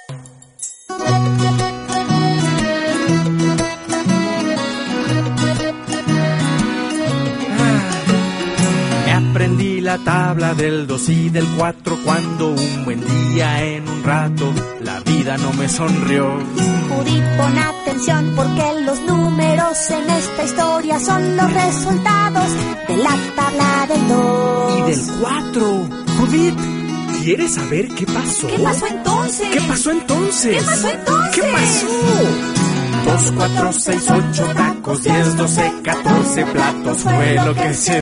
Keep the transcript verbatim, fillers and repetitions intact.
Aprendí la tabla del dos y del cuatro cuando un buen día en un rato la vida no me sonrió. Judith, pon atención porque los números en esta historia son los resultados de la tabla del dos. Y del cuatro. Judith, ¿quieres saber qué pasó? ¿Qué pasó entonces? ¿Qué pasó entonces? ¿Qué pasó entonces? ¿Qué pasó? Dos, cuatro, seis, ocho tacos, diez, doce, catorce platos fue lo que se